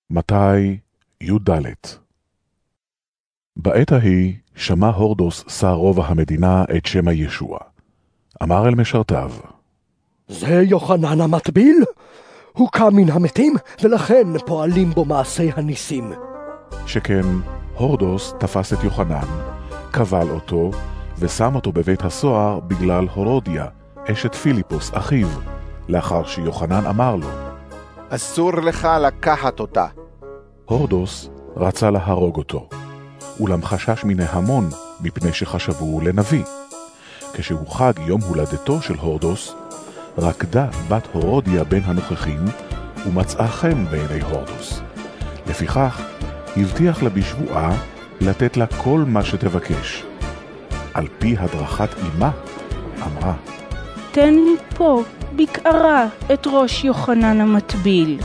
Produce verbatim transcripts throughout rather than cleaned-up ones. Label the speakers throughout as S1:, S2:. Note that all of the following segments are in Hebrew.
S1: מתי י"ד. בעת ההיא שמע הורדוס שר רובע המדינה את שם ישוע. אמר אל משרתיו,
S2: זה יוחנן המטביל? הוא קם מן המתים, ולכן פועלים בו מעשי הניסים.
S1: שכן הורדוס תפס את יוחנן, קבל אותו, ושם אותו בבית הסוהר בגלל הורודיה, אשת פיליפוס, אחיו, לאחר שיוחנן אמר לו,
S3: אסור לך לקחת אותה.
S1: הורדוס רצה להרוג אותו, אולם חשש מן ההמון מפני שחשבו לנביא. כשהוא חג יום הולדתו של הורדוס, רקדה בת הורודיה בין הנוכחים, ומצאה חן בעיני הורדוס. לפיכך, הבטיח לה בשבועה לתת לה כל מה שתבקש. על פי הדרכת אמה, אמרה,
S4: תן לי פה, בקערה, את ראש יוחנן המטביל.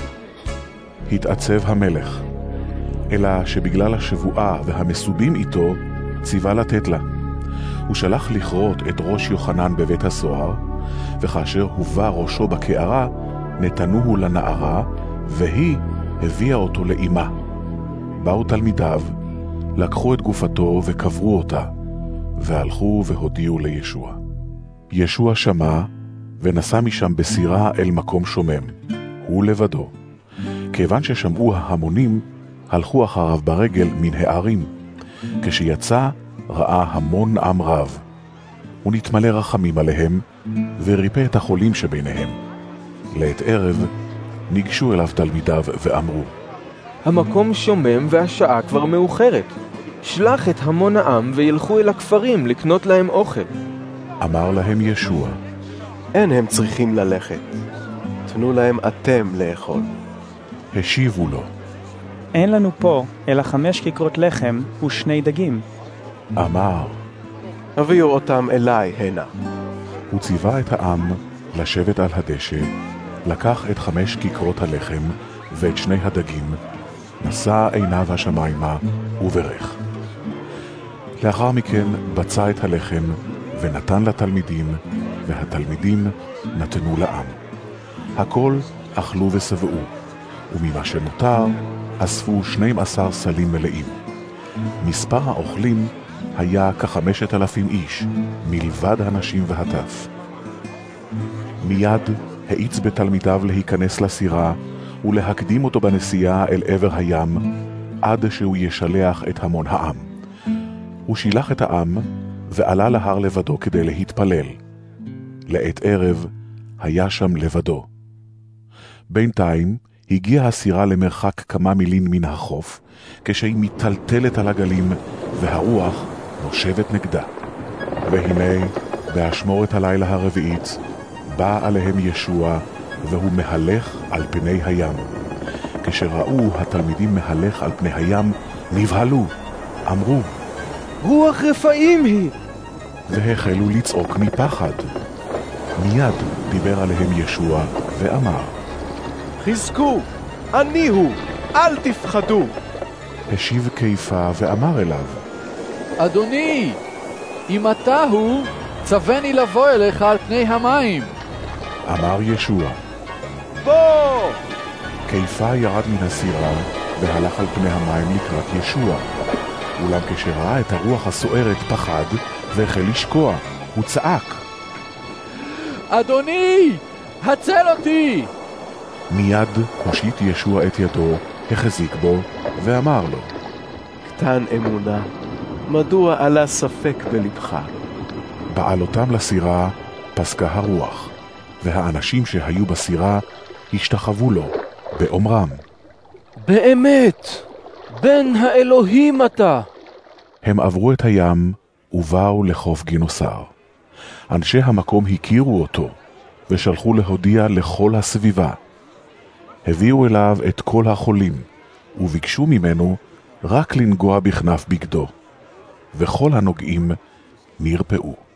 S1: התעצב המלך, אלא שבגלל השבועה והמסובים איתו, ציווה לתת לה. הוא שלח לכרות את ראש יוחנן בבית הסוהר, וכאשר הובא ראשו בקערה, נתנוהו לנערה, והיא הביאה אותו לאמה. באו תלמידיו, לקחו את גופתו וקברו אותה, והלכו והודיעו לישוע. ישוע שמע, ונסע משם בסירה אל מקום שומם, הוא לבדו. כיוון ששמעו ההמונים, הלכו אחריו ברגל מן הערים. כשיצא, ראה המון עם רב. הוא נתמלא רחמים עליהם, וריפא את החולים שביניהם. לעת ערב, ניגשו אליו תלמידיו ואמרו,
S5: המקום שומם והשעה כבר מאוחרת. שלח את המון העם וילכו אל הכפרים לקנות להם אוכל.
S1: אמר להם ישוע,
S6: אין הם צריכים ללכת. תנו להם אתם לאכול.
S1: השיבו לו,
S7: אין לנו פה אלא חמש כיכרות לחם ושני דגים.
S1: אמר,
S6: הביאו אותם אליי הנה.
S1: הוא ציווה את העם לשבת על הדשא, לקח את חמש כיכרות הלחם ואת שני הדגים, נשא עיניו השמיימה וברך. לאחר מכן בצע את הלחם ונתן לתלמידים, והתלמידים נתנו לעם. הכל אכלו ושבעו, וממה שנותר אספו שנים עשר סלים מלאים. מספר האוכלים היה כחמשת אלפים איש, מלבד הנשים והטף. מיד האיץ בתלמידיו להיכנס לסירה ולהקדים אותו בנסיעה אל עבר הים, עד שהוא ישלח את המון העם. הוא שילח את העם ועלה להר לבדו כדי להתפלל. לעת ערב היה שם לבדו. בינתיים הגיעה הסירה למרחק כמה מילין מן החוף, כשהיא מטלטלת על הגלים והרוח נושבת נגדה. והנה, באשמורת הלילה הרביעית, בא עליהם ישוע, והוא מהלך על פני הים. כשראו התלמידים מהלך על פני הים, נבהלו, אמרו,
S5: רוח רפאים היא!
S1: והחלו לצעוק מפחד. מיד דיבר עליהם ישוע ואמר,
S6: חזקו, אני הוא, אל תפחדו.
S1: השיב קיפה ואמר אליו,
S8: אדוני, אם אתה הוא, צווני לבוא אליך על פני המים.
S1: אמר ישוע,
S6: בוא!
S1: קיפה ירד מן הסירה והלך על פני המים לקראת ישוע. אולם כשראה את הרוח הסוערת פחד והחל לשקוע, הוא צעק,
S8: אדוני, הצל אותי!
S1: מיד הושיט ישוע את ידו, החזיק בו ואמר לו,
S6: קטן אמונה, מדוע עלה ספק בלבך?
S1: בעלותם לסירה פסקה הרוח, והאנשים שהיו בסירה השתחוו לו באומרם,
S8: באמת, בן האלוהים אתה.
S1: הם עברו את הים ובאו לחוף גינוסר. אנשי המקום הכירו אותו ושלחו להודיע לכל הסביבה. הביאו אליו את כל החולים וביקשו ממנו רק לנגוע בכנף בגדו, וכל הנוגעים נרפאו.